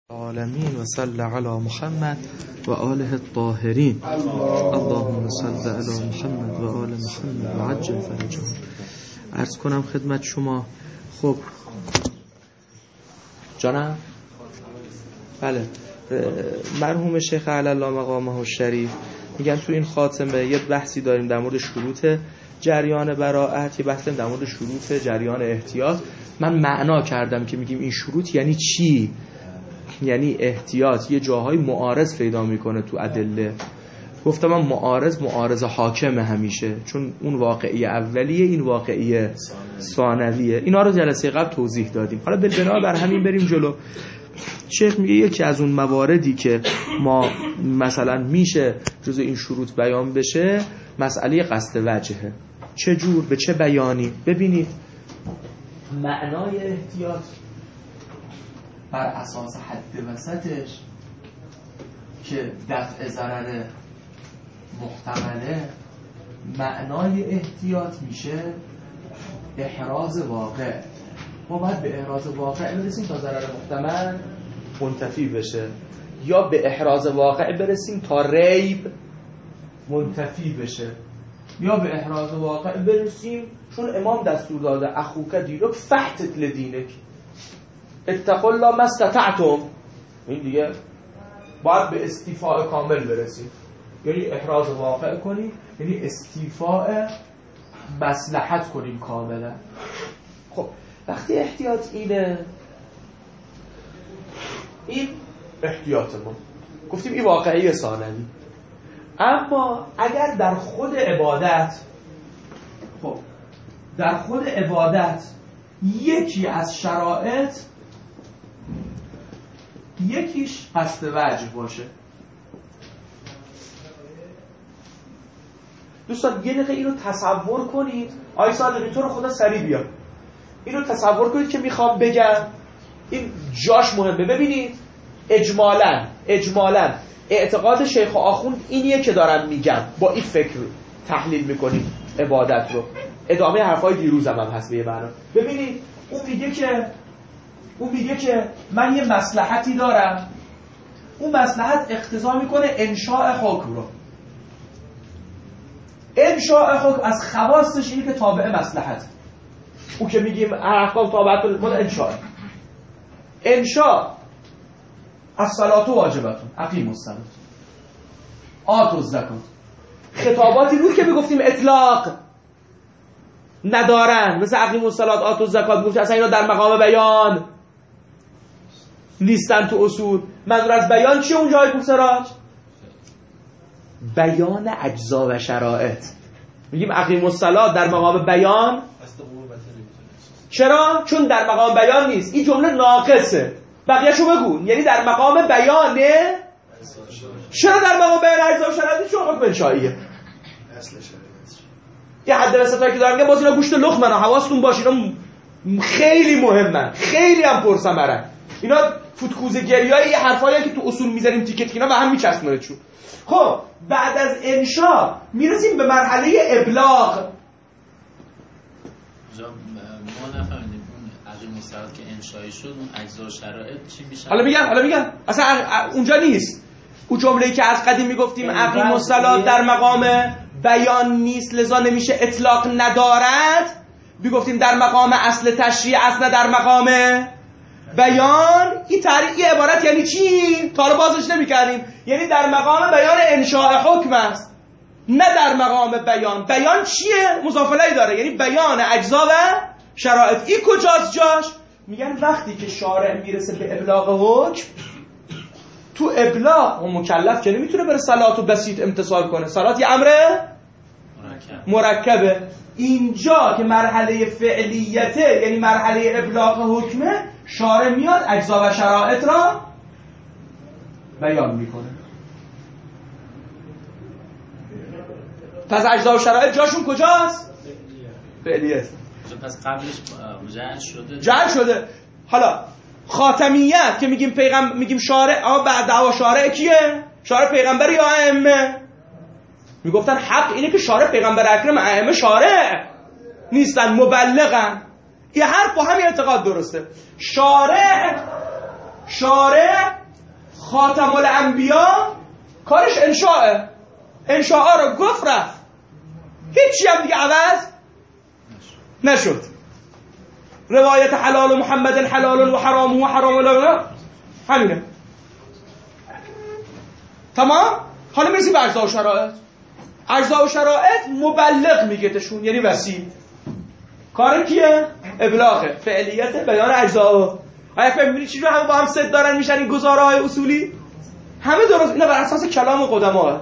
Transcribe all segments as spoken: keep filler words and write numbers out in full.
العالمین و صلی علی محمد و آله الطاهرین. اللهم صل علی محمد و آل محمد و عجل فرجهم. عرض کنم خدمت شما. خب جانم بله، مرحوم شیخ علی الله مقامه الشریف میگن تو این خاتمه یه بحثی داریم در مورد شروط جریان براءت، یه بحثی در مورد شروط جریان احتیاط. من معنا کردم که میگیم این شروط یعنی چی؟ یعنی احتیاط یه جاهای معارض پیدا میکنه تو ادله. گفتم من معارض معارض حاکمه همیشه، چون اون واقعی اولیه، این واقعی ثانویه. اینا رو جلسه قبل توضیح دادیم. حالا به بنا بر همین بریم جلو. شیخ میگه یکی از اون مواردی که ما مثلا میشه جزء این شروط بیان بشه مسئله قصد وجهه. چه جور، به چه بیانی؟ ببینید معنای احتیاط بر اساس حد وسطش که دفع ضرر محتمله، معنای احتیاط میشه احراز واقع. ما باید به احراز واقع برسیم تا ضرر محتمل منتفی بشه، یا به احراز واقع برسیم تا ریب منتفی بشه، یا به احراز واقع برسیم چون امام دستور داده اخوک دیرک فحتت لدینک اتقوا الله ما استطعتم. این دیگه باید به استیفاء کامل برسیم، یعنی احراز واقع کنیم، یعنی استیفاء مصلحت کنیم کاملا. خب وقتی احتیاط اینه، این احتیاط ما گفتیم این واقعی ثانوی. اما اگر در خود عبادت، خب در خود عبادت یکی از شرایط یکیش قصد وجه باشه، دوستان یه دقیقه اینو تصور کنید. آی صادقی تو رو خدا سریع بیا، اینو تصور کنید که میخوام بگم، این جاش مهمه. ببینید اجمالاً اجمالاً اعتقاد شیخ آخوند اینیه که دارم میگم، با این فکر تحلیل میکنیم عبادت رو. ادامه حرفای دیروزم هم هست به یه معنا. ببینید اون میگه که اون میگه که من یه مصلحتی دارم، اون مصلحت اقتضا میکنه انشاء حکم رو. انشاء حکم از خواستش اینه که تابع مصلحت، او که میگیم احکام تابعت مال انشاء. انشاء الصلاة واجبتون اقیموا الصلاة آتوا الزکات، خطاباتی بود که میگفتیم اطلاق ندارن، مثل اقیموا الصلاة آتوا الزکات بود، اصلا اینا در مقام بیان نیستن تو اصول. منظور از بیان چیه اونجا های سراج؟ بیان اجزا و شرایط. میگیم اقیموا الصلاة در مقام بیان. چرا؟ چون در مقام بیان نیست. این جمله ناقصه، بقیه‌شو بگو. یعنی در مقام بیانه. چرا در مقام بیان اجزا و شرایط؟ چون حکم انشائیه. یه حد وسطایی که دارن، باز اینا گوشت لقمه، حواستون باشه، اینا خیلی مهمن، خیلی هم پرثمرن. اینا فوتکوزه گریایی یه حرفایی که تو اصول میذاریم تیکت اینا به هم میچسبونه چون. خب بعد از انشاء میرسیم به مرحله ابلاغ. ما نفهمیدیم اون عقیم مستعد که انشایی شد، اون اجزا و شرایط چی میشه؟ حالا میگم حالا میگم اصلا اونجا نیست. اون جمله‌ای که از قدیم میگفتیم عقیم مستعد در مقام بیان نیست لذا نمیشه اطلاق ندارد، میگفتیم در مقام اصل تشریع اصلا در مقام بیان. این تعریف یه عبارت یعنی چی؟ تا رو بازش نمی کردیم. یعنی در مقام بیان انشاء حکم است، نه در مقام بیان. بیان چیه؟ مضاف الیه داره، یعنی بیان اجزا و شرایط. این کجاست جاش؟ میگن وقتی که شارع میرسه به ابلاغ حکم، تو ابلاغ اون مکلف که نمیتونه بره صلات و بسیط امتثال کنه، صلات یه امر مرکب. مرکبه. اینجا که مرحله فعلیته، یعنی مرحله ابلاغ حکمه، شارع میاد اجزا و شرایط را بیان میکنه. پس اجزا و شرایط جاشون کجاست؟ فعلیه است. پس قبلش جعل شده. جعل شده. حالا خاتمیت که میگیم پیغمبر، میگیم شارع، آ بعد دعوا شارع کیه؟ شارع پیغمبر یا ائمه؟ میگفتن حق اینه که شارع پیغمبر اکرم، ائمه شارع نیستن، مبلغن. این حرف با همین اعتقاد درسته. شارع شارع خاتم الانبیا کارش انشاءه، انشاء رو گفت رفت، هیچی هم دیگه عوض نشد. روایت حلال محمد حلال و حرام و حرام لا همینه. تمام. حالا میرسیم به اجزا و شرایط. اجزا و شرایط مبلغ میگهتشون، یعنی وسیع. کار کیه؟ ابلاغه، فعلیت بیان اجزا. آیا فهم می‌بینی چی رو همه با هم صد دارن میشن این گزاره‌های اصولی؟ همه درست اینا بر اساس کلام قدما.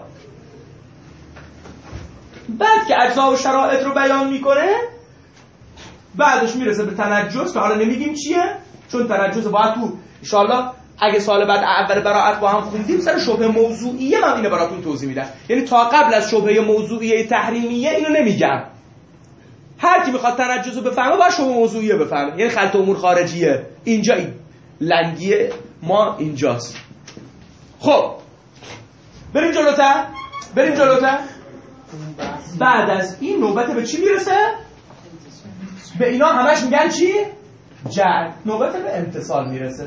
بعد که اجزا و شرایط رو بیان میکنه، بعدش میرسه به تنجس که حالا نمیگیم چیه، چون تنجس باید تو ان شاءالله اگه سال بعد اول براءت با هم خوندیم سر شبهه موضوعیه من اینو براتون توضیح میدم. یعنی تا قبل از شبهه موضوعیه تحریمیه اینو نمیگم. هر کی میخواد تنجس رو بفهمه باید شبهه موضوعیه بفهمه، یعنی خلط امور خارجیه. اینجا این لنگیه ما اینجاست. خب بریم جلوتر، بریم جلوتر. بعد از این نوبت به چی میرسه؟ به اینا همش میگن چی؟ جعل. نوبت به امتصال میرسه.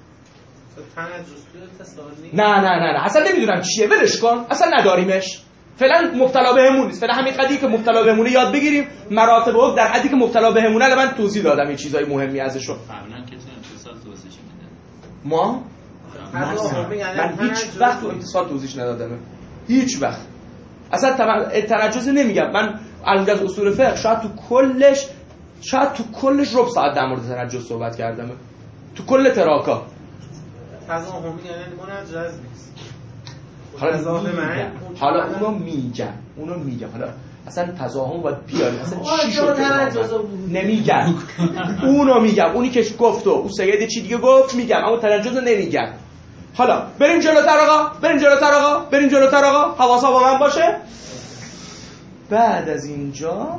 نه نه نه نه اصلا نمیدونم چیه، ولش کن، اصلا نداریمش. فعلا مبتلا بهمون نیست. فعلا همین قضیه که مبتلا بهمونه یاد بگیریم. مراتب حکم در حدی که مبتلا بهمونه من توضیح دادم این چیزای مهمی ازشو. قبلا که تو امتصال توضیح میدن. ما من هیچ وقت تو امتصال توضیح ندادم. هیچ وقت. اصلا تنجس نمیگم. من از اصول فقه شاید تو کلش شاید تو کلش ربع ساعت در مورد تنجس صحبت کردم. تو کل تراکا. تضاهم یعنی منجز نیست. حالا میگم. حالا اونو میگم. اونو میگم. حالا اصلا تضاهم باید بیاری. اصلا چی شد؟ نمیگم. اونو میگم. اونی که گفت و اون سید چی دیگه گفت میگم. اما تنجس نمیگم. حالا بریم جلوتر آقا. بریم جلوتر آقا. بریم جلوتر آقا. حواسا با من باشه. بعد از اینجا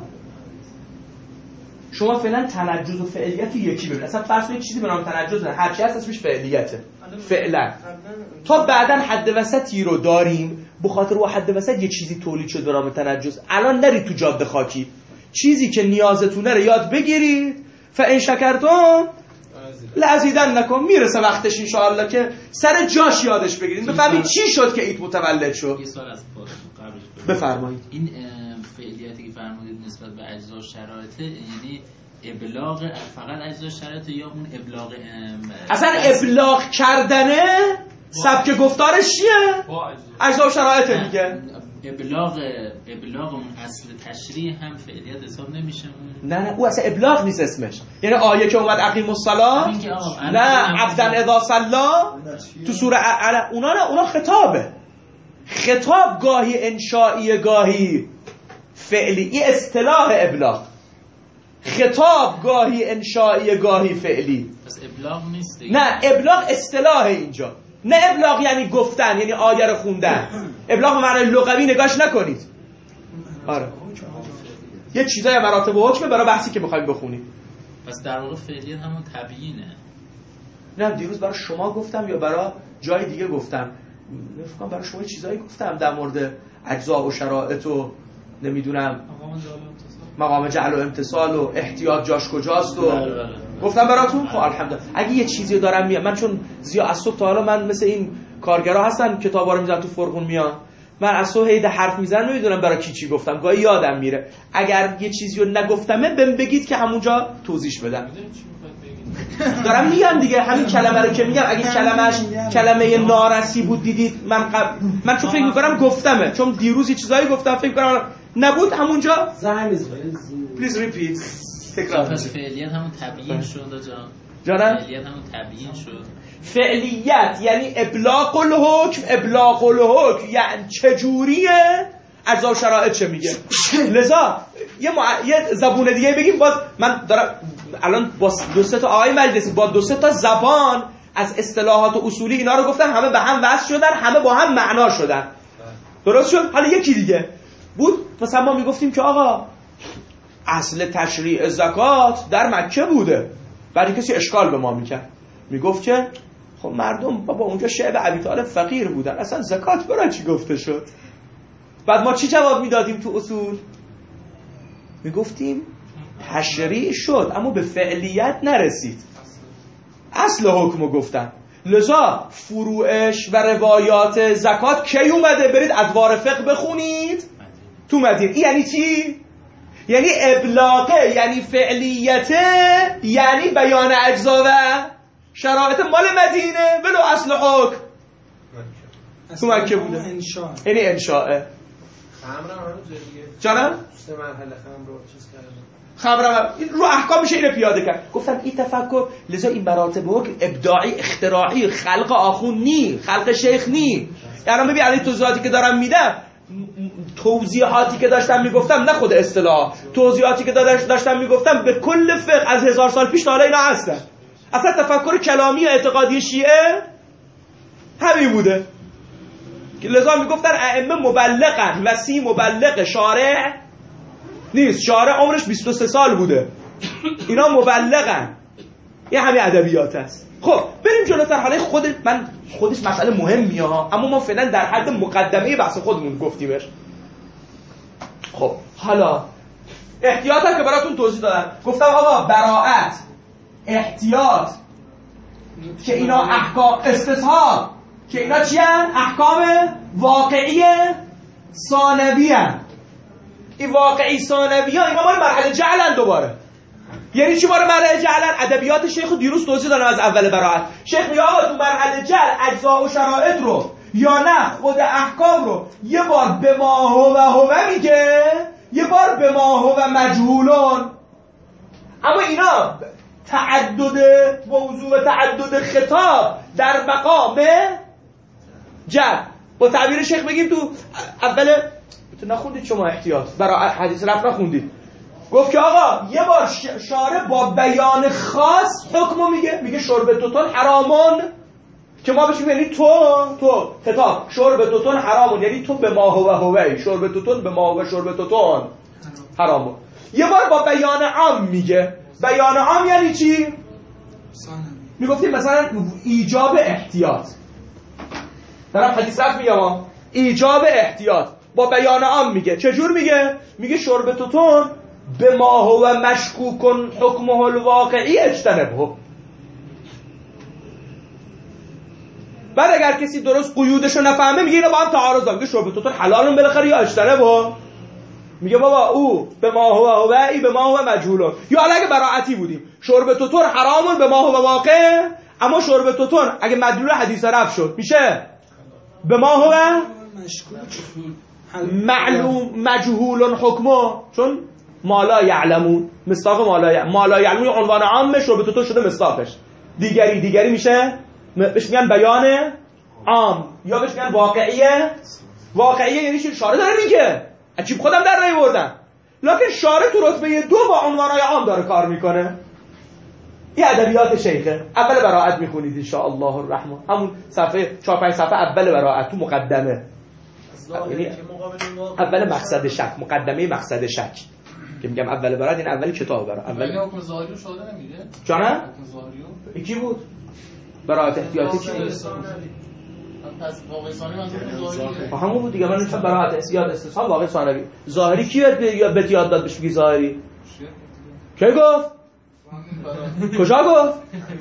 شما فعلا تنجس و فعلیت رو یکی ببینید. اصلا فرض کنید چیزی به نام تنجس نه، هر چی هست اسمش فعلیته. فعلا تا بعداً حد وسطی رو داریم، به خاطر اون حد وسط یه چیزی تولید شده به نام تنجس. الان نرید تو جاده خاکی، چیزی که نیازتونه رو یاد بگیرید. فان شکرتم لازیدنکم. میرسه وقتش ان شاء الله که سر جاش یادش بگیرید، بفهمید چی شد که ایت متولد شد. یه سوال از قبلش بفرمایید. این فعلیتی که فرمودید نسبت به اجزا و شرایط، یعنی ابلاغ فقط اجزا و شرایط یا اون ابلاغ اصلا ابلاغ کردنه سبک گفتارش چیه؟ اجزا و شرایط دیگه. ابلاغ ابلاغ اون اصل تشریح هم فعلیت حساب نمیشه. نه نه او اصلا ابلاغ نیست اسمش. یعنی آیه که اومد اقیم الصلاة، نه عبدا اذا صلی تو سوره علی، اونا نه، اونا خطابه. خطاب گاهی انشائی گاهی فعلی. این اصطلاح ابلاغ. خطاب گاهی انشائی گاهی فعلی. پس ابلاغ نیست دیگه. نه ابلاغ اصطلاح اینجا. نه ابلاغ یعنی گفتن، یعنی آیه رو خوندن. ابلاغ به معنای لغوی نگاش نکنید. آره یه چیزای مراتب و حکم برای بحثی که می‌خوایم بخونیم. پس در واقع فعلیت همون تبیینه. نه دیروز برای شما گفتم یا برای جای دیگه گفتم؟ فکر کنم برای شما چیزایی گفتم در مورد اجزا و شرایط و نمیدونم مقام جعل و امتصال و احتیاط جاش کجاست و گفتم براتون. خب الحمدلله. اگه یه چیزی دارم میام، من چون زیاد از صبح تا حالا من مثل این کارگرا هستن کتابا رو میذارم تو فرغون میان، من از صبح هی حرف میزنم نمیدونم برای کی چی گفتم، گاهی یادم میره. اگر یه چیزی رو نگفتمه بهم بگید که همونجا توضیح بدم. دارم میگم دیگه، همین کلمه رو که میگم اگه کلمه‌اش کلمه نارسی بود دیدید من قبل من چون فکر می‌کنم گفتمه، چون دیروز یه چیزایی گفتم فکر کنم نبود همونجا. پلیز ریپیت. تکرار. پس فعلیت همون تبیین شد جان. جانم فعلیت همون تبیین شد. فعلیت یعنی ابلاغ الحکم. ابلاغ الحکم یعنی چجوریه اجزا و شرایط چه میگه. لذا یه, مع... یه زبون دیگه بگیم. باز من دارم الان با دو سه تا آقای مجلسی با دو سه تا زبان از اصطلاحات و اصولی اینا رو گفتم، همه به هم وصل شدن، همه با هم معنا شدن. درست شد؟ حالا یکی دیگه بود مثلا ما میگفتیم که آقا اصل تشریع زکات در مکه بوده. بعد کسی اشکال به ما میکرد، میگفت که خب مردم بابا اونجا شعب ابی طالب فقیر بودن، اصلا زکات برای چی گفته شد؟ بعد ما چی جواب میدادیم تو اصول؟ میگفتیم تشریع شد اما به فعلیت نرسید. اصل حکمو گفتن. لذا فروعش و روایات زکات کی اومده؟ برید ادوار فقه بخونید تو مدینه. این یعنی چی؟ یعنی ابلاغه، یعنی فعلیته، یعنی بیان اجزا و شرایط مال مدینه ولو اصل حکم تو مکه بوده. انشاء یعنی انشاءه. خمر هم هنوز دیگه جانم؟ سه مرحله خمر رو چیز کردن. خبرم رو احکام میشه اینو پیاده کرد. گفتم این تفکر، لذا این مراتب حکم ابداعی اختراعی خلق آخون نی، خلق شیخ نی. یعنی ببین الان توضیحاتی که دارم میدم، توضیحاتی که داشتم میگفتم، نه خود اصطلاح، توضیحاتی که داشتم میگفتم به کل فقه از هزار سال پیش تا حالا اینا هستن. اصلا تفکر کلامی و اعتقادی شیعه همین بوده. لذا میگفتن ائمه مبلغن، وسی مبلغ، شارع نیست. شارع عمرش بیست و سه سال بوده، اینا مبلغن. این همین ادبیات است. خب بریم جلوتر. حالا خود من خودش مسئله مهمیه ها، اما ما فعلا در حد مقدمه بحث خودمون گفتیمش. خب حالا احتیاط هم که براتون توضیح دادم. گفتم آقا براءت، احتیاط که اینا احکام، استصحاب که اینا چی هن؟ احکام واقعی ثانوی هن. این واقعی ثانوی ها اینا مال مرحله جعلن. دوباره یعنی چی مال مرحله جعلن؟ ادبیات شیخ دیروز توضیح دادم از اول براءت. شیخ میگه آقا تو مرحله جعل اجزا و شرایط رو یا نه خود احکام رو یه بار به ما هو هو میگه، یه بار به ما هو مجهولون. اما اینا تعدد موضوع و تعدد خطاب در مقام جعل. با تعبیر شیخ بگیم تو اول تو نخوندید شما احتیاط برای حدیث رفت نخوندید. گفت که آقا یه بار شارع با بیان خاص حکمو میگه، میگه شرب توتون حرامون، که ما بهش میگیم تو تو خطاب شرب توتون حرامون، یعنی تو به ما هو هوی، شرب توتون به ما هو شرب توتون حرامون. یه بار با بیان عام میگه. بیان عام یعنی چی؟ میگفتیم مثلا ایجاب احتیاط. دارم حدیث رفت میگم ایجاب احتیاط با بیان عام میگه. چجور میگه؟ میگه شرب توتون به ما هو مشکوکن حکمه الواقعی اجتنبه. بعد اگر کسی درست قیودشو نفهمه میگه اینا با هم تعارض دارن. میگه شرب توتون حلالون بالاخره یا اجتنبه. میگه بابا او به ما هو هو ای به ما هو مجهولون. یا اگه براعتی بودیم شرب توتون حرامون به ما هو واقع، اما شرب توتون اگه مدلول حدیث رفت شد میشه به ما هو معلوم مجهول حکمه، چون مالا یعلمون مصداق مالا یعلمون. مالا یعلمون عنوان عامه، شرب توتون شده مصداقش. دیگری دیگری میشه بهش میگن بیان عام یا بهش میگن واقعیه. واقعیه یعنی چی؟ شارع داره میگه، عجیب خودم در نیاوردم، لکن شارع تو رتبه دو با عنوانهای عام داره کار میکنه. این ادبیات شیخه. اول براءت میخونید ان شاء الله الرحمن، همون صفحه چهار پنج صفحه اول براءت تو مقدمه. یعنی اول مقصد شک، مقدمه مقصد شک که میگم اول براءت، این اول کتاب براءت. اول حکم ظاهری رو شده نمیگه؟ جانم؟ حکم ظاهری رو کی بود؟ براءت احتیاطی چی بود؟ پس واقع ثانوی منظور ظاهریه. همون بود دیگه. من گفتم براءت احتیاط استصحاب واقع ثانوی. ظاهری کی بهت یاد داد بهش میگی ظاهری؟ کی گفت؟ کجا گفت؟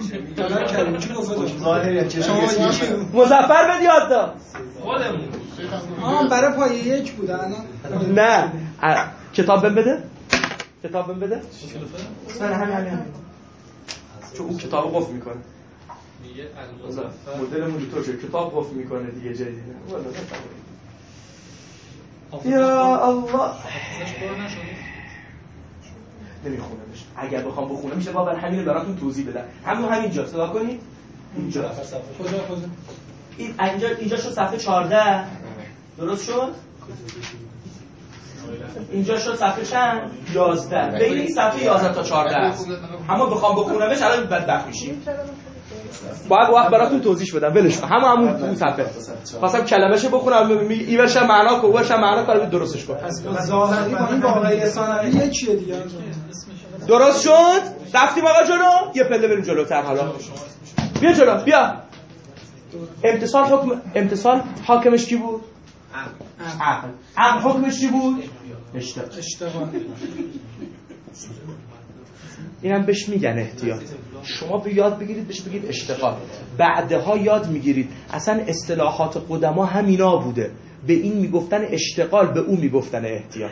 مظفر بهت یاد داد. خودمون. آه برای پای یک بود الان. نه کتاب بهم بده. کتاب بهم بده. نه همین همین. چون اون کتابو قفل میکنه. میگه المظفر مدلمون تو چه کتاب قفل میکنه دیگه جدی نه. یا الله. نمیخونمش. اگر بخوام بخونم میشه با بر همین براتون توضیح بدم. همون همینجا صدا کنید. اینجا. کجا کجا؟ این اینجا اینجا شد صفحه چهارده. درست شد؟ اینجا شد صفحه چند؟ یازده. بین این صفحه یازده تا چهارده است. اما بخوام بخونمش الان بدبخت میشیم. باید وقت براتون توضیح بدم. ولش کن. همون همون اون صفحه. خواستم کلمه‌شو بخونم، اینورش معنا کو، اونورش معنا کارو درستش کن. ظاهری با این واقعی ثانوی یکیه دیگه. درست شد؟ رفتیم آقا جلو؟ یه پله بریم جلوتر حالا. بیا جلو، بیا. امتصال حکم امتصال حاکمش کی بود؟ عقل. عقل حکمش چی بود؟ اشتباه. اشتباه. اینم بهش میگن احتیاط. شما به یاد بگیرید بهش بگید اشتغال. بعدها یاد میگیرید اصلا اصطلاحات قدما همینا بوده، به این میگفتن اشتغال، به اون میگفتن احتیاط.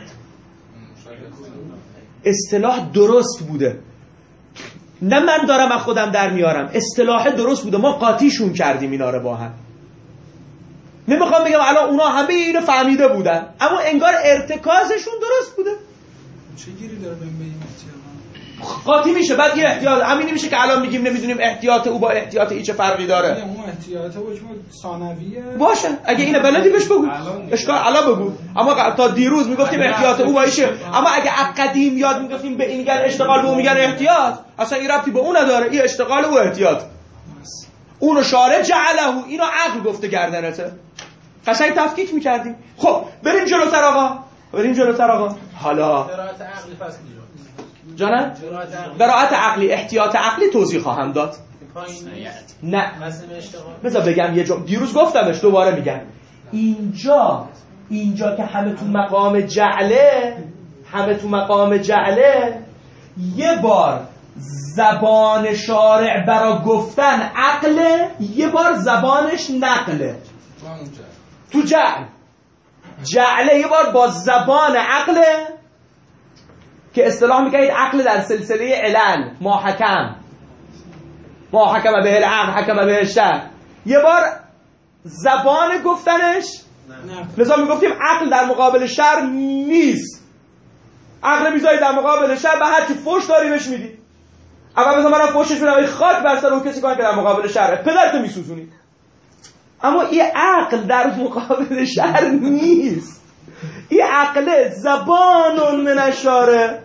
اصطلاح درست بوده، نه من دارم از خودم در میارم، اصطلاح درست بوده، ما قاطیشون کردیم اینا رو با هم. نمیخوام بگم الان اونا همه اینو فهمیده بودن، اما انگار ارتکازشون درست بوده. چه گیری داره بهم بگیم احتیاط قاطی میشه. بعد یه احتیاط همین میشه که الان میگیم نمیدونیم احتیاط او با احتیاط ای چه فرقی داره. اون احتیاط حکم ثانویه باشه، اگه اینو بلدی بهش بگو، اشکال الان بگو. اما تا دیروز میگفتیم احتیاط او با ایشه، اما اگه قدیم یاد میگفتیم به این میگن اشتغال، به اون میگن احتیاط، اصلا این ربطی به اون نداره. این اشتغال و احتیاط، اونو شارع جعله، اینو عقل گفته گردنته، قشنگ تفکیک میکردیم. خب بریم جلوتر آقا، بریم جلوتر آقا. حالا قرائت عقلی پس جانم قرائت عقلی، احتیاط عقلی توضیح خواهم داد. نه مثلا بگم یه جا دیروز گفتمش، دوباره میگم. اینجا اینجا که همه تو مقام جعله، همه تو مقام جعله، یه بار زبان شارع برا گفتن عقله، یه بار زبانش نقله. تو جعل جعله یه بار با زبان عقله که اصطلاح میگید عقل در سلسله علل، ما حکم ما حکم به العقل حکم به الشرع، یه بار زبان گفتنش لذا میگفتیم عقل در مقابل شرع نیست. عقل میذاری در مقابل شرع، به هر کی فوش داری بهش میدی. اول مثلا منم فوشش میدم ای خاک بر سر اون کسی که در مقابل شرع پدرتو میسوزونی. اما این عقل در مقابل شرع نیست. این عقل زبان من الشارع،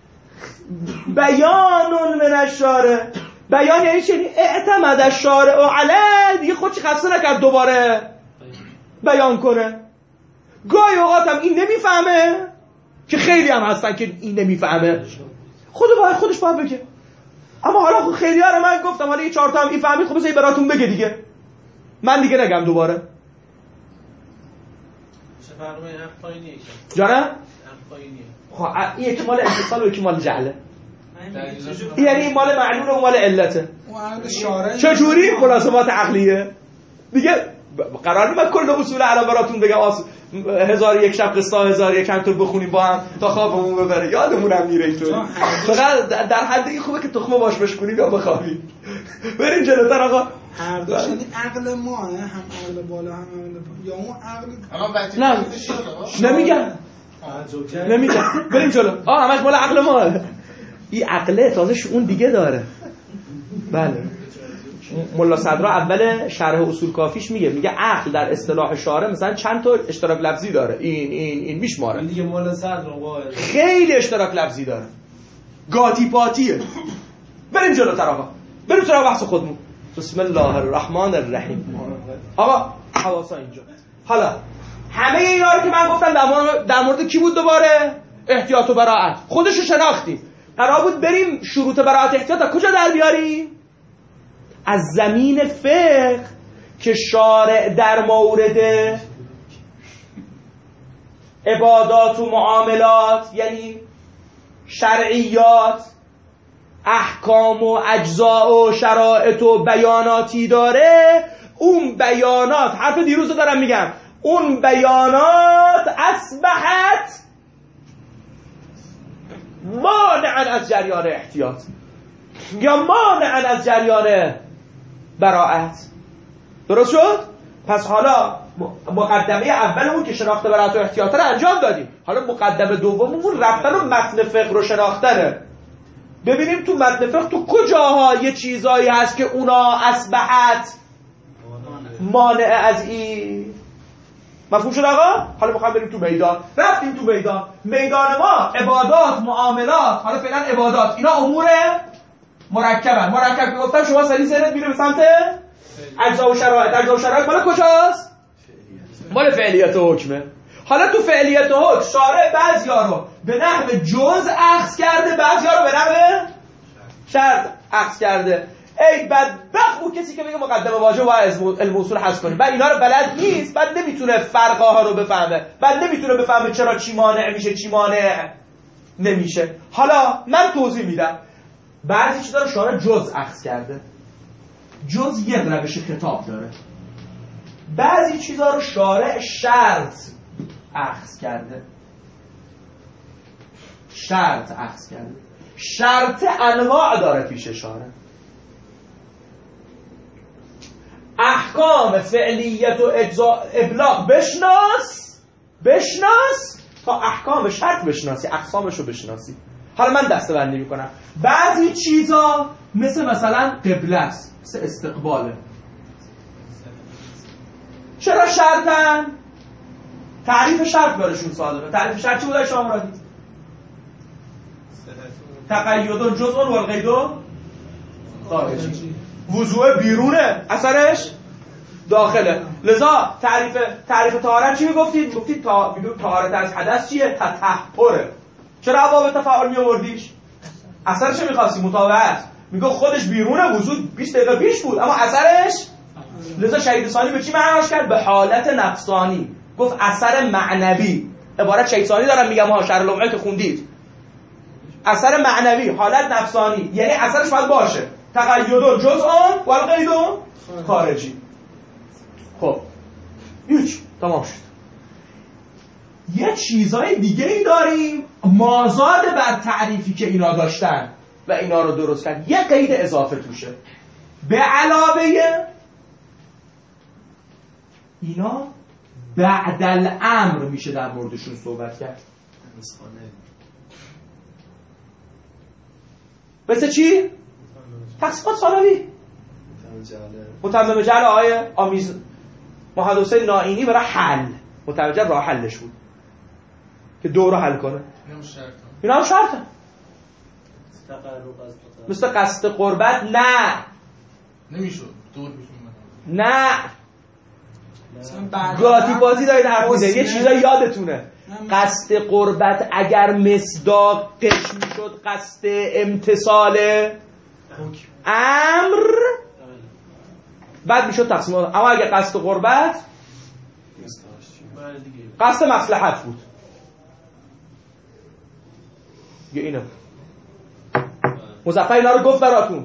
بیان من الشارع. بیان یعنی چی؟ اعتمد الشارع و علی، دیگه خودش خسته نکرد دوباره بیان کنه. گاهی اوقات هم این نمیفهمه، که خیلی هم هستن که این نمیفهمه، خود باید خودش باید بگه. اما حالا خیلی ها رو من گفتم، حالا یه چهار تا هم این فهمید، خب بذاری براتون بگه دیگه، من دیگه نگم دوباره. چه فرقی عقل پایینیه جانم؟ عقل پایینیه. خب این یکی مال اتصال و یکی مال جعله، یعنی مال معلول و مال علته. چجوری مناسبات عقلیه دیگه؟ قرار نیست من کل اصول الان براتون بگم، هزار یک شب قصه هزار یک همطور بخونیم با هم تا خوابمون ببره، یادمون هم میره اینطور. فقط در حد این خوبه که تخمه باش بشکنیم یا بخوابیم. بریم جلوتر آقا. هر دوش یعنی عقل ما هم عقل بالا هم یا اون عقل نه نمیگم نمیگم بریم جلو. آه همش مال عقل ما. این عقله تازه اون دیگه داره. بله ملا صدرا اول شرح اصول کافیش میگه، میگه عقل در اصطلاح شارع مثلا چند تا اشتراک لفظی داره، این این این میشماره دیگه. ملا صدرا خیلی اشتراک لفظی داره، گاتی پاتیه. بریم جلوتر آقا، بریم سراغ بحث خودمون. بسم الله الرحمن الرحیم. آقا حواسا اینجا. حالا همه اینا رو که من گفتم در مورد, در مورد کی بود دوباره؟ احتیاط و براءت. خودشو شناختیم. قرار بود بریم شروط براءت احتیاط از کجا در بیاریم؟ از زمین فقه که شارع در مورد عبادات و معاملات، یعنی شرعیات، احکام و اجزاء و شرائط و بیاناتی داره. اون بیانات، حرف دیروز رو دارم میگم، اون بیانات اصبحت مانعاً از جریان احتیاط یا مانعاً از جریان براءت. درست شد؟ پس حالا مقدمه اولمون که شناخت براءت و احتیاط رو انجام دادیم، حالا مقدمه دوممون رفتن و متن فقه رو شناختنه. ببینیم تو متن فقه تو کجاها یه چیزایی هست که اونا اصبحت مانع از این. مفهوم شد آقا؟ حالا میخوام بریم تو میدان. رفتیم تو میدان. میدان ما عبادات، معاملات، حالا فعلا عبادات، اینا امور مرکبن. مرکب که گفتم شما سری ذهنت میره به سمت اجزا و شرایط. اجزا و شرایط مال کجاست؟ مال فعلیت و حکمه. حالا تو فعلیت و حکم شارع بعضیا رو به نحو جز اخذ کرده، بعضیا رو به نحو شرط اخذ کرده. ای بدبخت بود کسی که میگه مقدمه واجب و علم اصول حذف کنیم، بعد اینا رو بلد نیست، بعد نمیتونه فرقه ها رو بفهمه، بعد نمیتونه بفهمه چرا چی مانع میشه چی مانع نمیشه. حالا من توضیح میدم. بعضی چیزا رو شارع جز اخذ کرده، جز یک روش کتاب داره. بعضی چیزا رو شارع شرط اخذ کرده، شرط اخذ کرده. شرط انواع داره پیش شارع. احکام فعلیت و اجزا ابلاغ بشناس بشناس تا احکام شرط بشناسی، اقسامش رو بشناسی. حالا من دسته بندی میکنم. بعضی چیزا مثل مثلا قبله است، مثل استقباله. چرا شرطن؟ تعریف شرط برشون صادقه. تعریف شرط چی بوده شما مرادی؟ تقیدون جزء و القید خارجی. وضوء بیرونه، اثرش داخله. لذا تعریف تعریف طهارت چی میگفتید؟ میگفتید تا میگفتید طهارت از حدث چیه؟ تطهره. چرا باب تفاعل میآوردیش؟ اثرش چه می‌خواستی؟ مطابقت. میگه خودش بیرونه، وضو بیست دقیقه پیش بود، اما اثرش لذا شهید ثانی به چی معناش کرد؟ به حالت نفسانی. گفت اثر معنوی. عبارت شهید ثانی دارم میگم ها، شرح لمعه که خوندید. اثر معنوی، حالت نفسانی، یعنی اثرش باید باشه. تقیدون جزء و القید خارجی. خب هیچ تمام شد. یه چیزای دیگه ای داریم مازاد بر تعریفی که اینا داشتن و اینا رو درست کرد. یه قید اضافه توشه. به علاوه اینا بعد الامر میشه در موردشون صحبت کرد. مثل چی؟ تقسیمات ثانوی. متمم جعل آقای آمیز محمد حسین نائینی برای حل. متمم جعل راه حلش بود که دو رو حل کنه. اینا هم شرطه. مثل قصد قربت نه نمیشد دور میشون نه گاتی بازی دارید حرف میزنید. یه چیزا یادتونه قصد قربت اگر مصداقش میشد قصد امتصال امر بعد میشد تقسیم. اما اگر قصد قربت قصد مصلحت بود یه اینه. مظفر اینا رو گفت براتون،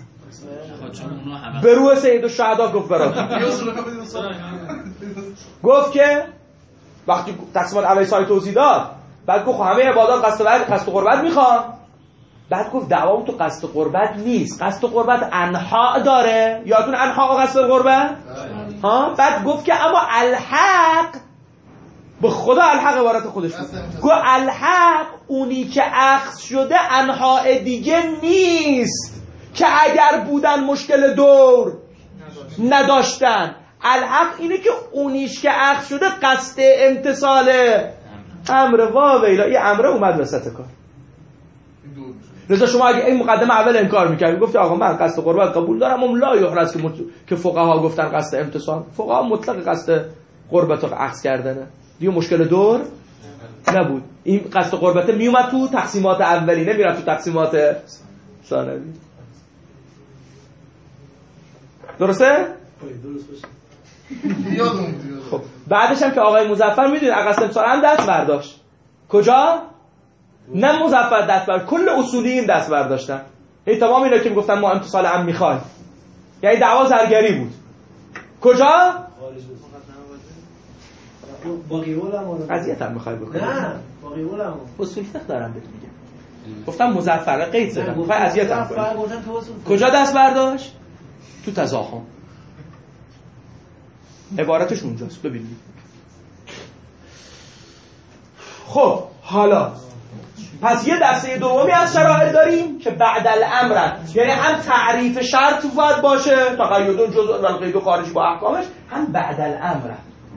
به روح سید الشهدا گفت براتون. گفت که وقتی تقسیمات اولی سال توضیح داد، بعد گفت همه عبادات قصد قصد قربت میخوان. بعد گفت دعوام تو قصد قربت نیست، قصد قربت انحاء داره. یادتون انحاء و قصد قربت ها؟ بعد گفت که اما الحق به خدا الحق عبارت خودش بود. گفت الحق اونی که اخذ شده انحاء دیگه نیست که اگر بودن مشکل دور نداشتن. الحق اینه که اونیش که اخذ شده قصد امتصال امر. وا ویلا این امر اومد وسط کار. لذا شما اگه این مقدمه اول انکار میکردید گفتی آقا من قصد قربت قبول دارم، اما لا یحرز که مت... که فقها گفتن قصد امتصال. فقها مطلق قصد قربت رو اخذ کردنه دیگه، مشکل دور نبود. این قصد قربت میومد تو تقسیمات اولی، نمیرفت تو تقسیمات ثانوی. درسته؟ درست باشه. خب بعدش هم که آقای مظفر میدونید قصد امتصال هم دست برداشت. کجا؟ نه مظفر دست برداشت، کل اصولیین دست برداشتن. این تمام اینا که میگفتن ما امتصال هم میخوایم، یعنی دعوا زرگری بود. کجا؟ باقی علما قضیه هم میخوای بکنی؟ نه باقی علما اصولی فقه دارم بهت میگم. گفتم مظفر قید زدم. میخوای اذیت هم کنی. کجا دست برداشت؟ تو تزاحم. عبارتش اونجاست ببینید. خب حالا پس یه دسته دومی از شرایط داریم که بعد الامر، یعنی هم تعریف شرط باید باشه تقیدون جزء و القید خارجی با احکامش، هم بعد الامر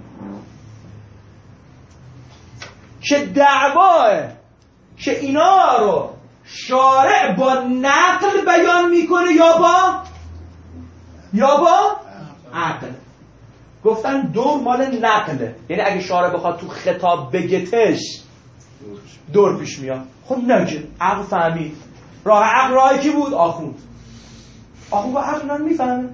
که دعواه که اینا رو شارع با نقل بیان میکنه یا با یا با عقل. گفتن دور مال نقله، یعنی اگه شارع بخواد تو خطاب بگتش دور پیش میاد. خب نگه عقل فهمید. راه عقل راهی کی بود؟ آخوند. آخوند با عقل اینا رو میفهمه.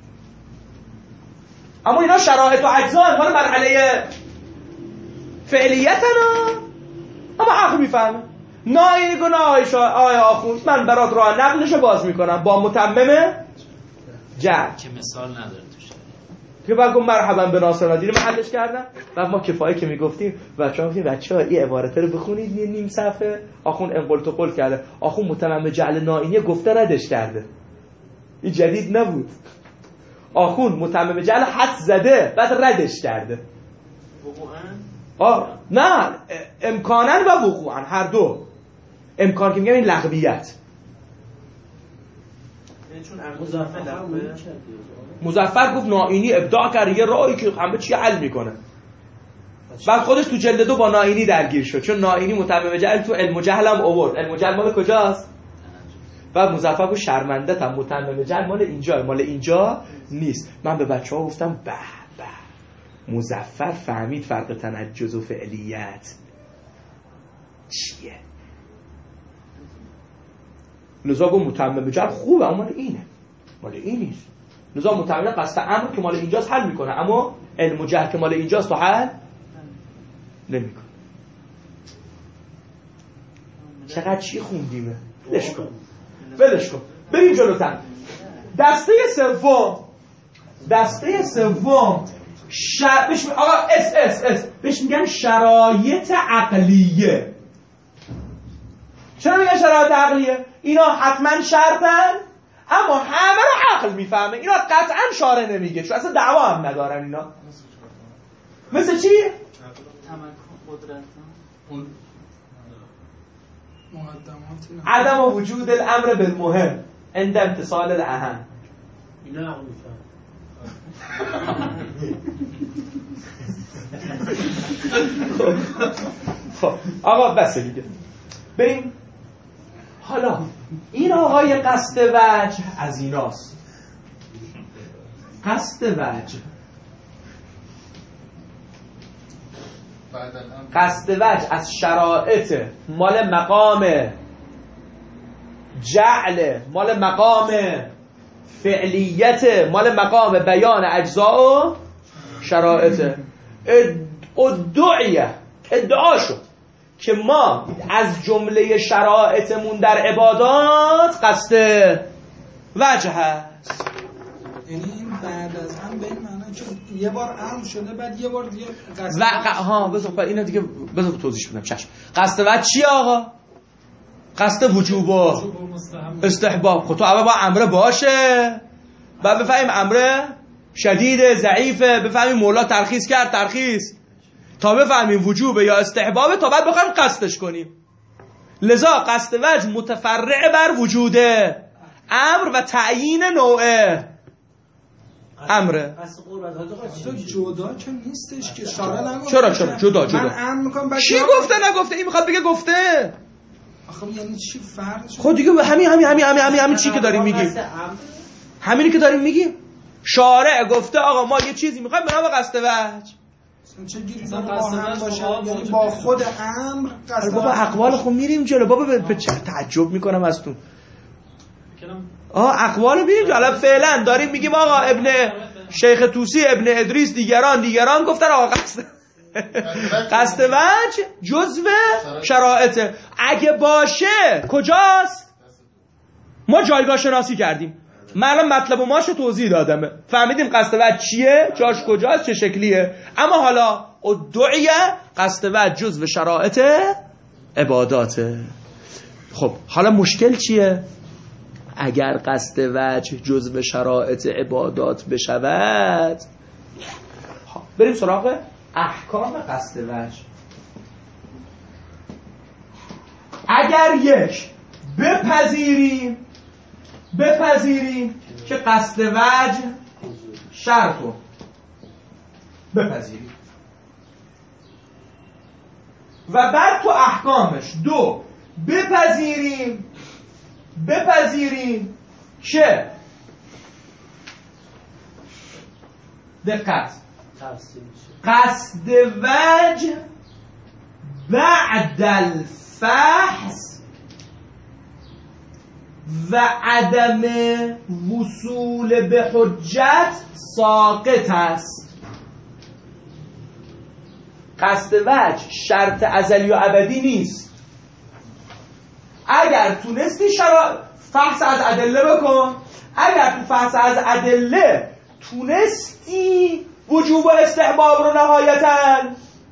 اما اینا شرایط و اجزا مال مرحله فعلیتنا، اما عقل میفهمه. ناینی گناه آقای, شا... آقای آخوند من برات راه نقلشو باز میکنم با متمم جعل که مثال نداره توش که بگم مرحبا به ناصرالدین محلش کردم و ما کفایه که میگفتیم بچه‌ها گفتیم بچه‌ها این عبارت رو بخونید یه نیم صفحه آخوند انقل تو قول کرده آخوند متمم جعل ناینی گفته ردش کرده این جدید نبود آخوند متمم جعل حد زده بعد ردش کرده آه نه امکانا و وقوعا هر دو امکان که میگم این لغویت چون مظفر لغوه مظفر گفت ناینی ابداع کرده یه راهی که همه چی حل میکنه بعد خودش تو جلد دو با ناینی درگیر شد چون ناینی متمم جعل تو علم جهل هم آورد علم جهل مال کجاست بعد مظفر گفت شرمنده تام متمم جعل مال اینجا مال اینجا نیست من به بچه‌ها گفتم به به مظفر فهمید فرق تنجز و فعلیت چیه لذا گفت متمم جعل خوبه اما مال اینه مال این نیست لذا متمم قصد امر که مال اینجاست حل میکنه اما علم جهل که مال اینجاست تو حل نمیکنه چقدر چی خوندیمه ولش کن ولش کن بریم جلوتر دسته سوم دسته سوم شر... بهش آقا اس اس اس بهش میگن شرایط عقلیه چرا میگن شرایط عقلیه اینا حتما شرطن اما همه رو عقل میفهمه اینا قطعا شارع نمیگه چون اصلا دعوا هم ندارن اینا مثل چی؟ قدرت عدم و وجود الامر بالمهم عند امتصال الاهم اینا عقل میفهم خب آقا بس دیگه بریم حالا این آقای قصد وجه از ایناست قصد وجه قصد وجه از شرائط مال مقام جعل مال مقام فعلیت مال مقام بیان اجزاء و شرائط ادعیه ادعا شد که ما از جمله شرائطمون در عبادات قصد وجه هست یعنی این بعد از هم به این معنی چون یه بار امر شده بعد یه بار دیگه قصد و ها بذار اینا دیگه بذار توضیح بدم چشم قصد وجه چیه آقا قصد وجوب و استحباب خب تو اول با امره باشه بعد بفهمیم امره شدیده ضعیفه بفهمیم مولا ترخیص کرد ترخیص تا بفهمیم وجوبه یا استحبابه تا بعد بخوایم قصدش کنیم لذا قصد وجه متفرع بر وجوده امر و تعیین نوعه امره تو جدا که نیستش که شارع نگفته چرا چرا جدا جدا من امر میکنم کی گفته نگفته این میخواد بگه گفته آخه یعنی چی فرقش خب دیگه همین همین همین همین همین همین چی که داریم میگیم همینی که داریم میگیم شارع گفته آقا ما یه چیزی میخوایم به نام قصد وجه چه گیری با هم باشه یعنی با خود امر قصد بابا اقوال خب میریم جلو بابا به چه تعجب میکنم از تو آه اقوال میریم جلو الان فعلا داریم میگیم آقا ابن شیخ طوسی ابن ادریس دیگران دیگران گفتن آقا قصد قصد وجه جزو شرائطه اگه باشه کجاست ما جایگاه شناسی کردیم من الان مطلب و ماشو توضیح دادم فهمیدیم قصد وجه چیه جاش کجاست چه شکلیه اما حالا ادعیه قصد وجه جزو شرائط عباداته خب حالا مشکل چیه اگر قصد وجه جزو شرائط عبادات بشود بریم سراغ احکام قصد وجه اگر یک بپذیریم بپذیریم که قصد وجه شرطو بپذیریم و بعد تو احکامش دو بپذیریم بپذیریم که دقت قصد وجه بعد الفحص و عدم وصول به حجت ساقط است قصد وجه شرط ازلی و ابدی نیست اگر تونستی شرا فحص از ادله بکن، اگر تو فحص از ادله تونستی وجوب و استحباب رو نهایتاً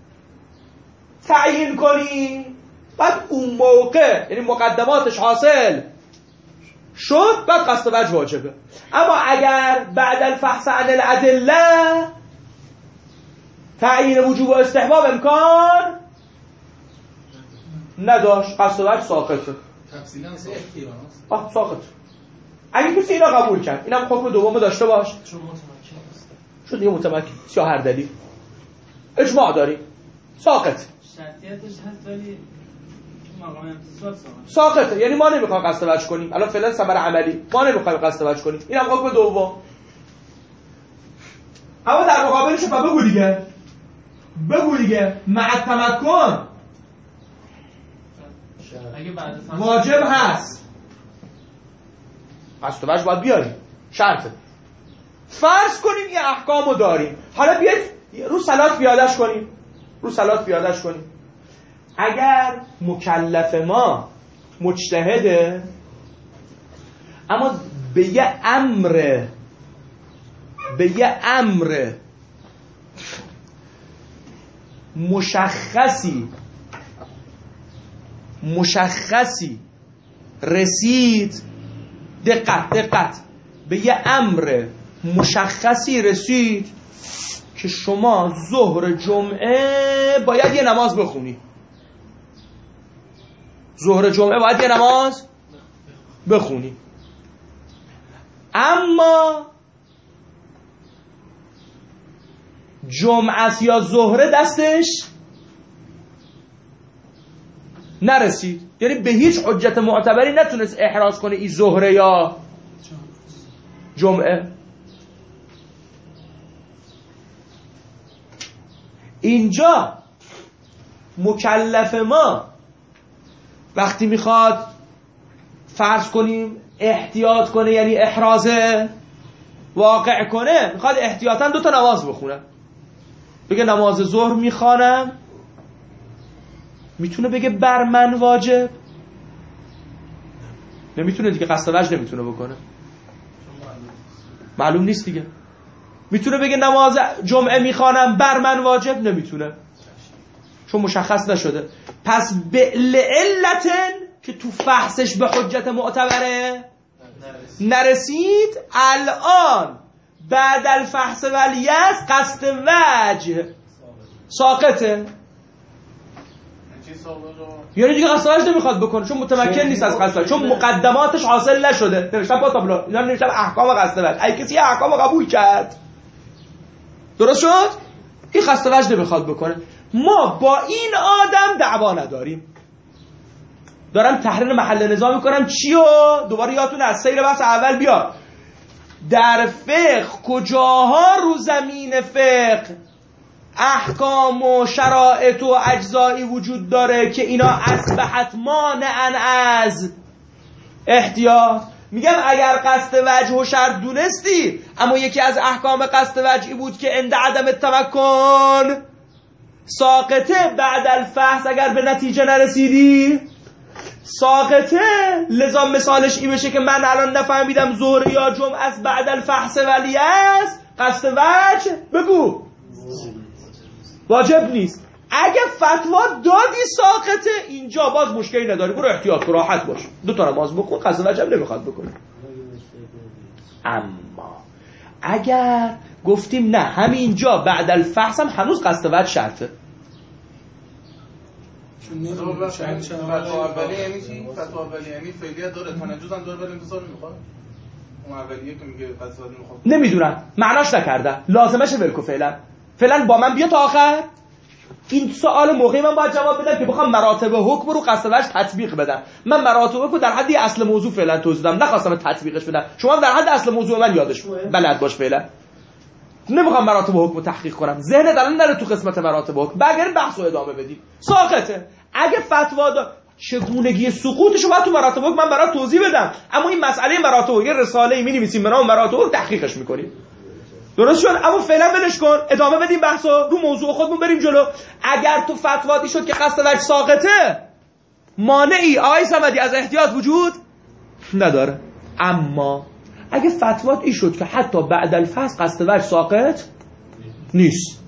تعیین کنی، بعد اون موقع یعنی مقدماتش حاصل شد، بعد قصد وجه واجبه. اما اگر بعد الفحص عن الادله تعیین وجوب و استحباب امکان نداشت، قصد وجه ساقطه. تفصیلا اختیاراست. آه ساقط. اگه کسی اینا قبول کرد، اینم حکم دومو داشته باش. چون متمکن است. شد دیگه متمکن. یا هر دلیل. اجماع داریم. ساقط. شرطیتش هست ولی مقام امتصاص ساقطه. یعنی ما نمیخوایم قصد وجه کنیم. الان فعلا ثمر عملی. ما نمیخوایم قصد وجه کنیم. اینم حکم دوم. اما در مقابلش بگو دیگه. بگو دیگه. مع تمکن اگه بعد واجب هست. قصد وجه باید بیاریم. شرطه. فرض کنیم یه احکامو داریم. حالا بیاید رو صلات پیادهش کنیم. رو صلات پیادهش کنیم. اگر مکلف ما مجتهده اما به یه امر به یه امر مشخصی مشخصی رسید، دقت دقت به یه امر مشخصی رسید که شما ظهر جمعه باید یه نماز بخونی، ظهر جمعه باید یه نماز بخونی، اما جمعه یا ظهر دستش نرسید، یعنی به هیچ حجت معتبری نتونست احراز کنه این ظهر یا جمعه. اینجا مکلف ما وقتی میخواد فرض کنیم احتیاط کنه، یعنی احراز واقع کنه، میخواد احتیاطاً دو تا نماز بخونه، بگه نماز ظهر میخوانم، میتونه بگه بر من واجب؟ نمیتونه دیگه، قصد وجه نمیتونه بکنه، معلوم نیست دیگه. میتونه بگه نماز جمعه میخوانم بر من واجب؟ نمیتونه، چون مشخص نشده. پس به علتن که تو فحصش به حجت معتبره نرسید، الان بعد الفحص ولیس قصد وجه ساقطه، یعنی دیگه قصد وجه نمیخواد بکنه چون متمکن نیست از قصد وجه، چون مقدماتش حاصل نشده. نوشتم با تابلو اینا نوشتم احکام قصد وجه، اگه کسی احکام قبول کرد درست شد، این قصد وجه نمیخواد بکنه. ما با این آدم دعوا نداریم. دارم تحریر محل نظام میکنم چیو دوباره یادتون از سیر بحث اول بیاد. در فقه کجاها رو زمین فقه احکام و شرائط و اجزایی وجود داره که اینا اصبحت مانعن از احتیاط؟ میگم اگر قصد وجه و شرط دونستی، اما یکی از احکام قصد وجهی بود که عند عدم التمکن ساقطه، بعد الفحص اگر به نتیجه نرسیدی ساقطه، لذا مثالش این بشه که من الان نفهمیدم ظهر یا جمعه است، بعد الفحص ولی است، قصد وجه بگو واجب نیست. اگه فتوا دادی ساقطه، اینجا باز مشکلی نداری، برو احتیاط کن، راحت باش، دو تا نماز بکن، قصد وجه هم نمیخواد بکنه. اما اگر گفتیم نه همینجا بعد الفحص هم هنوز قصد وجه شرطه، فتوا اولیه یعنی چی؟ فتوا اولیه یعنی فعلیت داره، تنجز هم داره ولی انتصار نمیخواد. اون اولیه که میگه قصد وجه نمیخواد نمیدونم، معناش نکردم، لازمش ولکو فعلا فعلا با من بیا تا آخر. این سوال موقعی من باید جواب بدم که بخوام مراتب حکم رو قصد وجه تطبیق بدم. من مراتب حکم در حد اصل موضوع فعلا توضیح دادم، نخواستم تطبیقش بدم، شما در حد اصل موضوع من یادش بلد باش. فعلا نمیخوام مراتب حکم رو تحقیق کنم، ذهنت الان نره تو قسمت مراتب حکم، برگردیم بحث رو ادامه بدیم. ساقطه. اگه فتوا داد چگونگی سقوطش رو باید تو مراتب حکم من برات توضیح بدم، اما این مسئله مراتب حکم یه رساله‌ای می‌نویسیم به نام مراتب حکم تحقیقش می‌کنیم. درست شد؟ اما فعلا ولش کن، ادامه بدیم بحثو، رو موضوع خودمون بریم جلو. اگر تو فتوا دی شد که قصد وجه ساقطه، مانعی آقای صمدی از احتیاط وجود نداره. اما اگه فتوات این شد که حتی بعد الفصل قصد وجه ساقط نیست،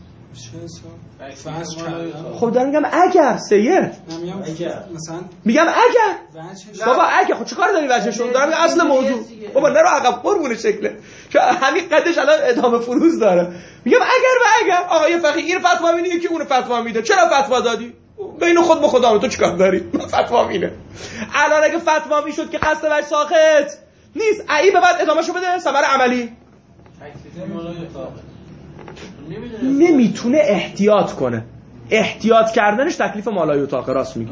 خب دارم میگم اگر سید میگم اگر بابا اگر خب چیکار داری وجهشون دارم میگم اصل موضوع بابا نرو عقب قربون شکله که همین قدش الان ادامه فروز داره. میگم اگر و اگر آقا یه فقیه این فتوا میده که اون فتوا میده، چرا فتوا دادی؟ بین خود به خدا تو چیکار داری؟ فتوا میده. الان اگه فتوا میشد که قصد وجه ساقط نیست، ای به بعد ادامهشو بده ثمر عملی نمیتونه احتیاط کنه. احتیاط کردنش تکلیف مالای اتاق. راست میگی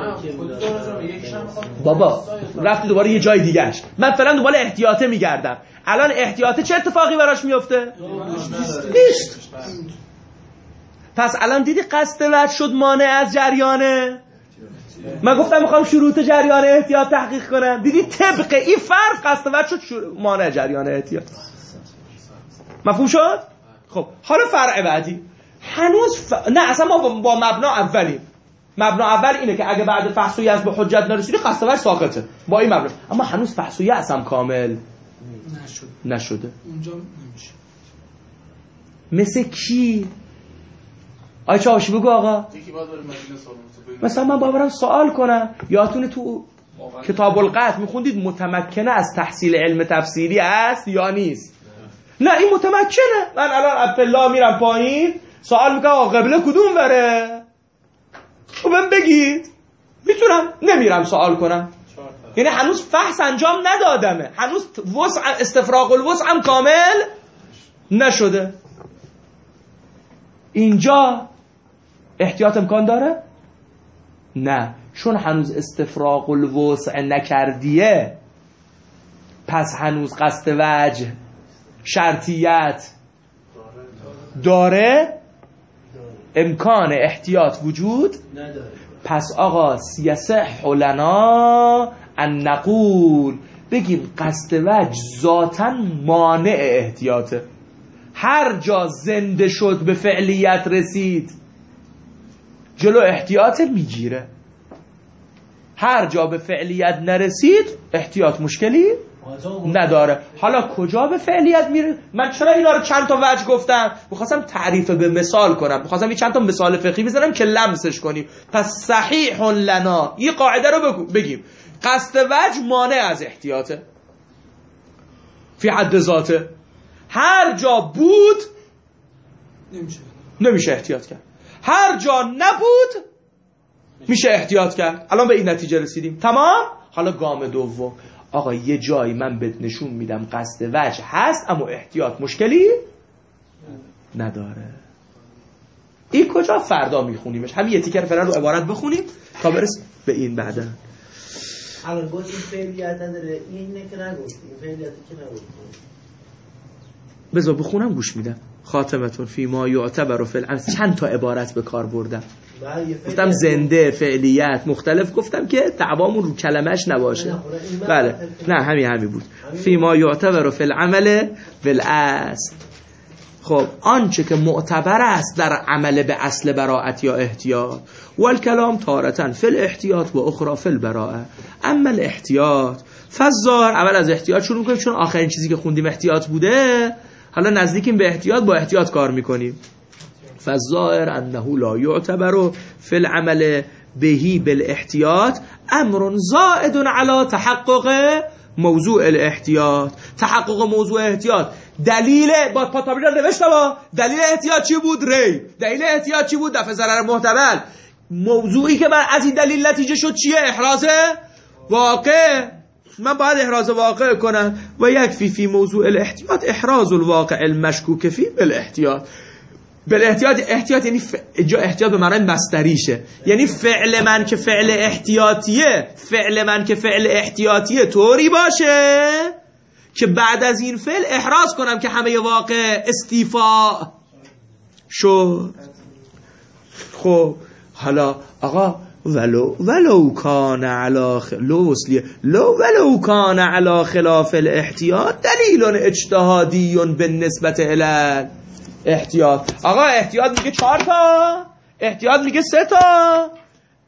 بابا، رفتی دوباره یه جای دیگهش. من فعلا دنبال احتیاطه میگردم. الان احتیاطه چه اتفاقی براش میفته؟ نیست. پس الان دیدی قصد وجه شد مانع از جریانه. من گفتم میخوام شروط جریان احتیاط تحقیق کنم، دیدی طبق این فرض قصد وجه شد شر... مانع جریان احتیاط. مفهوم شد؟ خب حالا فرع بعدی هنوز ف... نه اصلا ما با, با مبنا اولیم. مبنا اول اینه که اگه بعد فحص و یأس به حجت نرسیدی قصد وجه ساقطه با این مبنا، اما هنوز فحص و یأس هم کامل نشده. نشده اونجا نمیشه. مثل کی؟ آی چاوشی بگو آقا. مثلا من باورم سوال کنم، یادتونه تو کتاب القطع میخوندید متمکنه از تحصیل علم تفسیری است یا نیست؟ نه این متمکنه. من الان عبدالله میرم پایین سوال میکنم آقا قبله کدوم بره؟ خب من بگید میتونم نمیرم سوال کنم. یعنی هنوز فحص انجام ندادمه، هنوز وسع استفراغ الوسع هم کامل نشده. اینجا احتیاط امکان داره؟ نه، چون هنوز استفراغ الوسع نکردیه پس هنوز قصد وجه شرطیت داره، امکان احتیاط وجود نداره. پس آقا یصح لنا ان نقول بگیم قصد وجه ذاتاً مانع احتیاطه. هر جا زنده شد به فعلیت رسید جلو احتیاط میگیره، هر جا به فعلیت نرسید احتیاط مشکلی نداره. حالا کجا به فعلیت میره؟ من چرا اینا رو چند تا وجه گفتم؟ میخواستم تعریف به مثال کنم، میخواستم یه چند تا مثال فقهی بزنم که لمسش کنیم. پس صحیح لنا این قاعده رو بگیم قصد وجه مانع از احتیاطه فی حد ذاته. هر جا بود نمیشه نمیشه احتیاط کرد، هر جا نبود میشه احتیاط کرد. الان به این نتیجه رسیدیم. تمام. حالا گام دوم، آقا یه جایی من بهت نشون میدم قصد وجه هست اما احتیاط مشکلی نداره. این کجا؟ فردا میخونیمش. همین یه تیکر فعلا رو عبارت بخونیم تا برس به این بعدا. الان گفت این فعلیت نداره، اینه که نگفت این فعلیتی که نگفت. بذار بخونم گوش میدم. خاتمتون فی ما یعتبر فی الامر چند تا عبارت به کار بردم. گفتم زنده، فعلیت مختلف، گفتم که دعوامون رو کلمش نباشه. بله نه همین همین بود. فی ما یعتبر فی العمل بالاصل. خب آنچه که معتبر است در عمل به اصل براءت یا احتیاط، والکلام تارتن فی الاحتیاط و اخرى فی البراءه. اما الاحتیاط فالظاهر، اول از احتیاط شروع کنیم چون آخرین چیزی که خوندیم احتیاط بوده، حالا نزدیکیم به احتیاط، با احتیاط کار میکنیم. فالظاهر انه لا یعتبر فی العمل بهی بالاحتیاط امر زائد علی تحقق موضوع الاحتیاط. تحقق موضوع احتیاط دلیل با پاتابری رو نوشته با دلیل احتیاط چی بود؟ ری. دلیل احتیاط چی بود؟ دفع ضرر محتمل. موضوعی که بر از این دلیل نتیجه شد چیه؟ احراز واقع. من باید احراز واقع کنم و یکفی فی موضوع الاحتیاط احراز الواقع المشکوک فی بالاحتیاط. بالاحتیاط احتیاط یعنی ف... جا احتیاط به معنای مصدریشه، یعنی فعل من که فعل احتیاطیه، فعل من که فعل احتیاطیه طوری باشه که بعد از این فعل احراز کنم که همه واقع استیفاء شد. خب حالا آقا ولو ولو کان علی لو وصلیه لو ولو کان علی خلاف الاحتیاط دلیل اجتهادی بالنسبه الی احتیاط. آقا احتیاط میگه چهار تا، احتیاط میگه سه تا،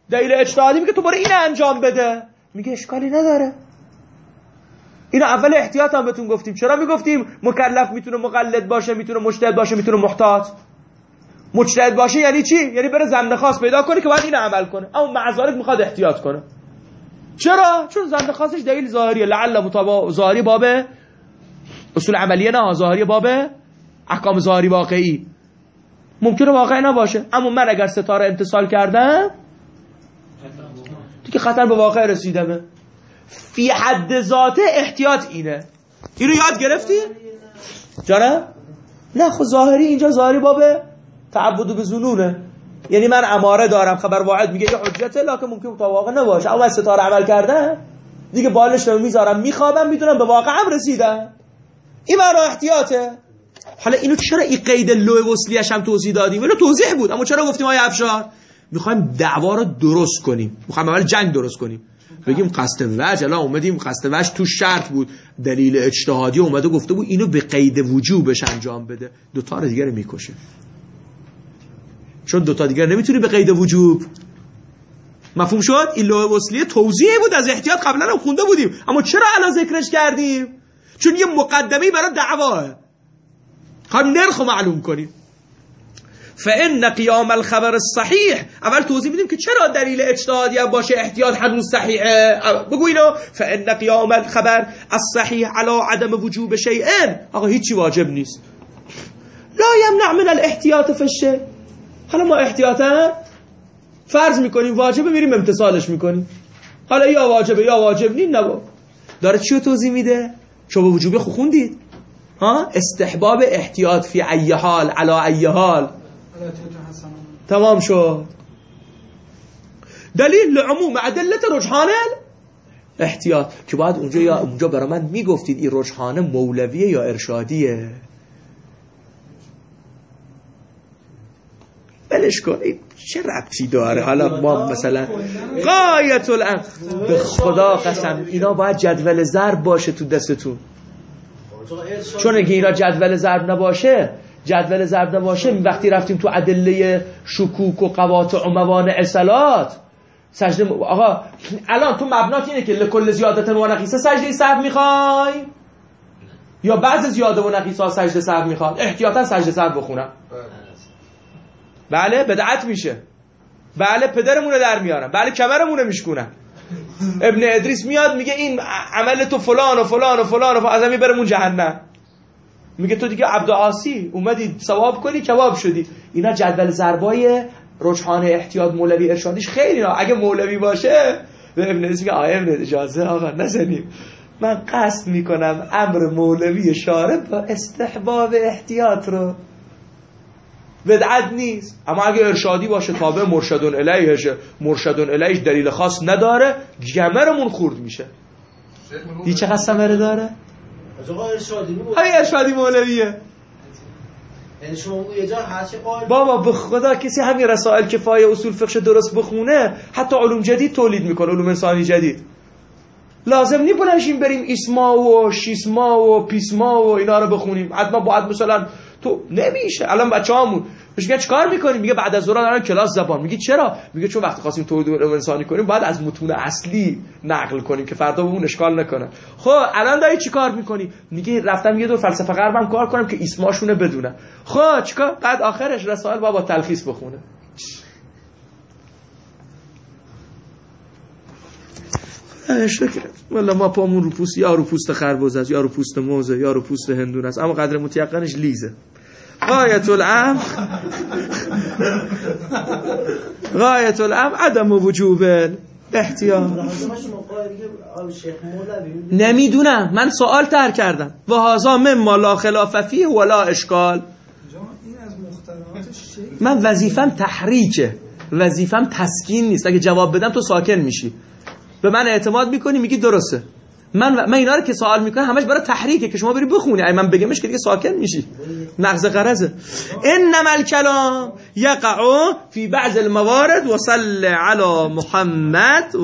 دلیل اجتهادی میگه تو برو اینو انجام بده، میگه اشکالی نداره. اینو اول احتیاط هم بهتون گفتیم. چرا میگفتیم مکلف میتونه مقلد باشه، میتونه مجتهد باشه، میتونه محتاط؟ مجتهد باشه یعنی چی؟ یعنی بره زنده خاص پیدا کنه که باید اینو عمل کنه، اما مع ذلک میخواد احتیاط کنه. چرا؟ چون زنده خاصش دلیل ظاهریه، لعل مطابق ظاهری باب اصول عملیه، نه ظاهری باب احکام ظاهری واقعی. ممکنه واقعی نباشه، اما من اگر ستاره امتصال کردم دیگه خطر به واقع رسیدمه. فی حد ذاته احتیاط اینه. اینو یاد گرفتی؟ جانه؟ نه خب ظاهری اینجا ظاهری باب تعبد به ظنونه، یعنی من اماره دارم، خبر واحد میگه یه حجته لکن ممکن تا واقع نباشه، اما من ستاره عمل کردم دیگه بالش رو میذارم میخوابم میدونم به واقع هم رسیدم. این معنا احتیاطه. حالا اینو چرا این قید لوح وصلیش هم توضیح دادیم؟ اینو توضیح بود، اما چرا گفتیم آقای افشار میخوایم دعوا رو درست کنیم، میخوایم اول جنگ درست کنیم، بگیم قصد وجه. الان اومدیم قصد وجه تو شرط بود، دلیل اجتهادی اومده گفته بود اینو به قید وجوبش انجام بده، دو تا دیگه رو میکشه، چون دو تا دیگه نمیتونی به قید وجوب. مفهوم شد؟ این لوح وصلیه توضیحی بود از احتیاط، قبلا هم خونده بودیم، اما چرا الان ذکرش کردیم؟ چون یه مقدمه‌ای برای دعواه، خواهیم نرخ معلوم کنیم. فإن قیام الخبر الصحیح، اول توضیح میدیم که چرا دلیل اجتهادی هم باشه احتیاط هنوز صحیحه. بگو اینو، فإن قیام الخبر الصحیح علی عدم وجوب شیء، آقا هیچی واجب نیست، لا یمنع من الاحتیاط فی الشیء. حالا ما احتیاطا فرض میکنیم واجبه، میریم امتثالش میکنیم، حالا یا واجبه یا واجب نیم. نبا داره چی رو توضیح میده؟ شما وجوبه خو خوندید ها؟ استحباب احتیاط فی ای حال علی ای حال. تمام شد. دلیل لعموم ادله رجحان احتیاط که باید اونجا یا اونجا برای من میگفتید این رجحان مولویه یا ارشادیه. بلش کن، چه ربطی داره؟ حالا ما مثلا غایت الامر، به خدا قسم اینا باید جدول ضرب باشه تو دستتون، چون اگه اینا جدول ضرب نباشه جدول ضرب نباشه وقتی رفتیم تو ادله شکوک و قواطع و موانع صلات سجده، آقا الان تو مبنات اینه که لکل زیادت و نقیصه سجده سهو میخوای یا بعض زیاده و نقیصه ها سجده سهو میخواد؟ احتیاطا سجده سهو بخونم. بله بدعت میشه، بله پدرمونه در میارم، بله کمرمونه میشکونم. ابن ادریس میاد میگه این عمل تو فلان و فلان و فلان و از همین برمون جهنم، میگه تو دیگه عبدالعاصی اومدی ثواب کنی کباب شدی. اینا جدول ضربای رجحان احتیاط مولوی ارشادیش خیلی اینا. اگه مولوی باشه به ابن ادریس میگه آیه ابن اجازه آقا نزنیم، من قصد میکنم امر مولوی شارع با استحباب احتیاط رو، بدعت نیست. اما اگه ارشادی باشه تابع مرشدون الیهشه، مرشدون الیهش دلیل خاص نداره، گمرمون خورد میشه. دی چقدر ثمره داره؟ همین ارشادی مولویه. یعنی شما یه جا هر چه قائل بابا به خدا کسی همین رسائل کفایه اصول فقه درست بخونه حتی علوم جدید تولید میکنه، علوم انسانی جدید. لازم نی بلنشیم بریم اسما و شیسما و پیسما و اینا رو بخونیم، حتما باید مثلا تو نمیشه. الان بچه‌هامون میگن چیکار میکنیم؟ میگه بعد از ظهر دارن کلاس زبان. میگه چرا؟ میگه چون وقتی خواستیم تولید علوم انسانی کنیم باید از متون اصلی نقل کنیم که فردا بهمون اشکال نکنه. خب الان داری چیکار میکنی؟ میگه رفتم یه دور فلسفه غربم کار کنم که اسماشونه بدونم. خب چیکار؟ بعد آخرش رسائل بابا تلخیص بخونه. شکر والله ما پامون رو پوست، یا رو پوست خربوز است، یا رو پوست موزه، یا رو پوست هندون است، اما قدر متیقنش لیزه. غایت الامر غایت الامر عدم وجوب احتیاط. نمیدونم، من سوال طرح کردم و هذا مما لا خلاف فیه ولا اشکال. من وظیفم تحریکه، وظیفم تسکین نیست. اگه جواب بدم تو ساکن میشی، به من اعتماد میکنی میگی درسته. من من اینا رو که سوال میکنم همش برای تحریکه که شما بری بخونی، اگه من بگمش که دیگه ساکن میشی. نقض قرضه. انما الکلام یقع فی بعض الموارد و صلی علی محمد.